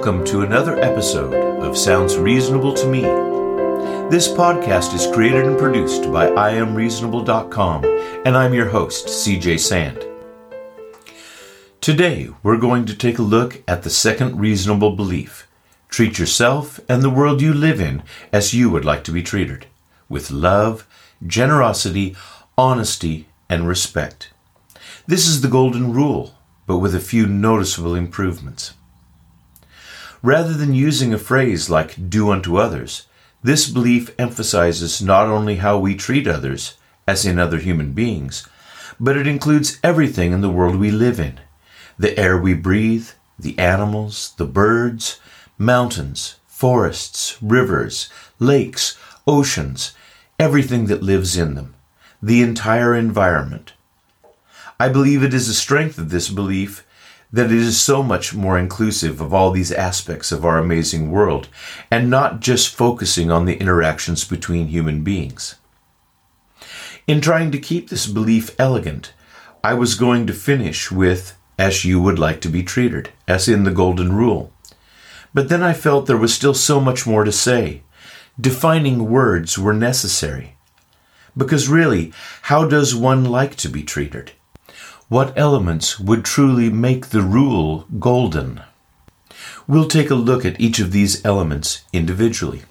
Welcome to another episode of Sounds Reasonable to Me. This podcast is created and produced by IamReasonable.com, and I'm your host, CJ Sand. Today, we're going to take a look at the second reasonable belief. Treat yourself and the world you live in as you would like to be treated, with love, generosity, honesty, and respect. This is the golden rule, but with a few noticeable improvements. Rather than using a phrase like do unto others, this belief emphasizes not only how we treat others, as in other human beings, but it includes everything in the world we live in. The air we breathe, the animals, the birds, mountains, forests, rivers, lakes, oceans, everything that lives in them, the entire environment. I believe it is the strength of this belief that it is so much more inclusive of all these aspects of our amazing world, and not just focusing on the interactions between human beings. In trying to keep this belief elegant, I was going to finish with, as you would like to be treated, as in the golden rule. But then I felt there was still so much more to say. Defining words were necessary. Because really, how does one like to be treated? What elements would truly make the rule golden? We'll take a look at each of these elements individually.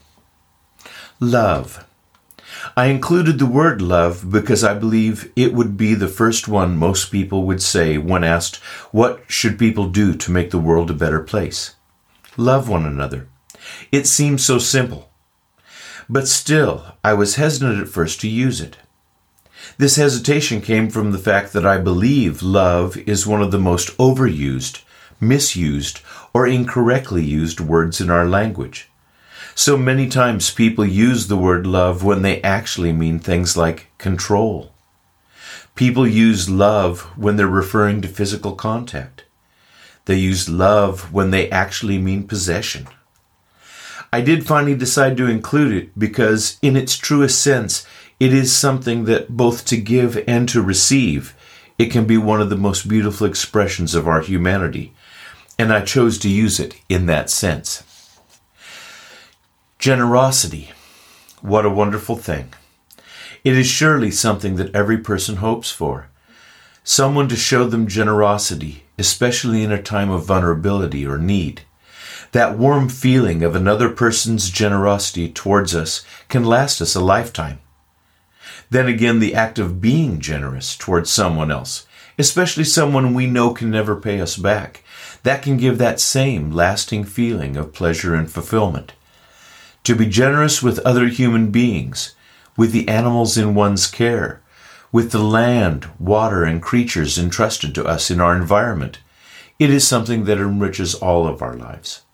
Love. I included the word love because I believe it would be the first one most people would say when asked, what should people do to make the world a better place? Love one another. It seems so simple. But still, I was hesitant at first to use it. This hesitation came from the fact that I believe love is one of the most overused, misused, or incorrectly used words in our language. So many times people use the word love when they actually mean things like control. People use love when they're referring to physical contact. They use love when they actually mean possession. I did finally decide to include it because, in its truest sense, it is something that both to give and to receive, it can be one of the most beautiful expressions of our humanity, and I chose to use it in that sense. Generosity. What a wonderful thing. It is surely something that every person hopes for. Someone to show them generosity, especially in a time of vulnerability or need. That warm feeling of another person's generosity towards us can last us a lifetime. Then again, the act of being generous towards someone else, especially someone we know can never pay us back, that can give that same lasting feeling of pleasure and fulfillment. To be generous with other human beings, with the animals in one's care, with the land, water, and creatures entrusted to us in our environment, it is something that enriches all of our lives.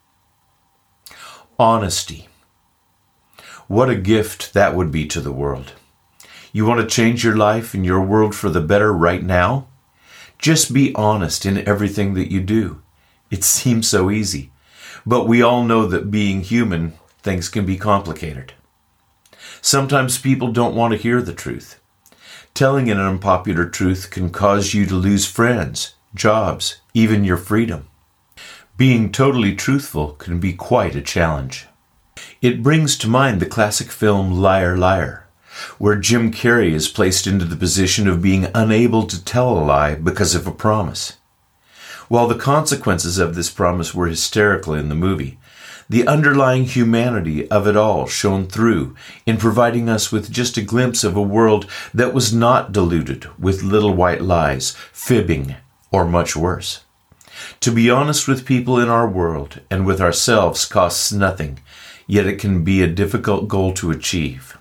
Honesty. What a gift that would be to the world. You want to change your life and your world for the better right now? Just be honest in everything that you do. It seems so easy, but we all know that being human, things can be complicated. Sometimes people don't want to hear the truth. Telling an unpopular truth can cause you to lose friends, jobs, even your freedom. Being totally truthful can be quite a challenge. It brings to mind the classic film Liar, Liar, where Jim Carrey is placed into the position of being unable to tell a lie because of a promise. While the consequences of this promise were hysterical in the movie, the underlying humanity of it all shone through in providing us with just a glimpse of a world that was not diluted with little white lies, fibbing, or much worse. To be honest with people in our world and with ourselves costs nothing, yet it can be a difficult goal to achieve.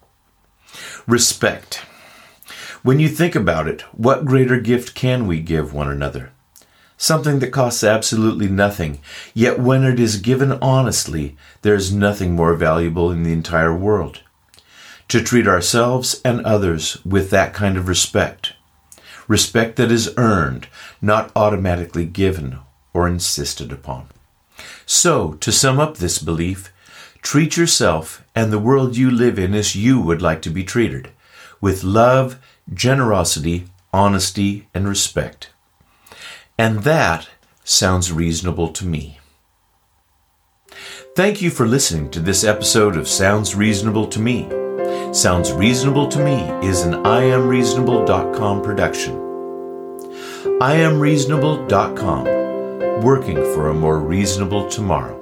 Respect. When you think about it, what greater gift can we give one another? Something that costs absolutely nothing, yet when it is given honestly, there is nothing more valuable in the entire world. To treat ourselves and others with that kind of respect. Respect that is earned, not automatically given or insisted upon. So, to sum up this belief, treat yourself and the world you live in as you would like to be treated, with love, generosity, honesty, and respect. And that sounds reasonable to me. Thank you for listening to this episode of Sounds Reasonable to Me. Sounds Reasonable to Me is an IamReasonable.com production. IamReasonable.com, working for a more reasonable tomorrow.